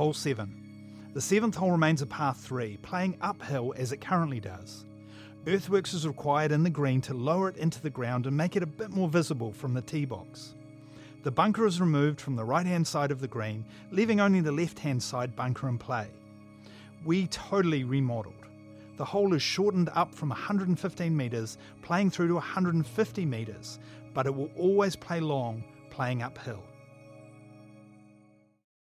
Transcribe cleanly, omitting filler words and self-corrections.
Hole 7. The 7th hole remains a par 3, playing uphill as it currently does. Earthworks is required in the green to lower it into the ground and make it a bit more visible from the tee box. The bunker is removed from the right-hand side of the green, leaving only the left-hand side bunker in play. We totally remodelled. The hole is shortened up from 115 metres, playing through to 150 metres, but it will always play long, playing uphill.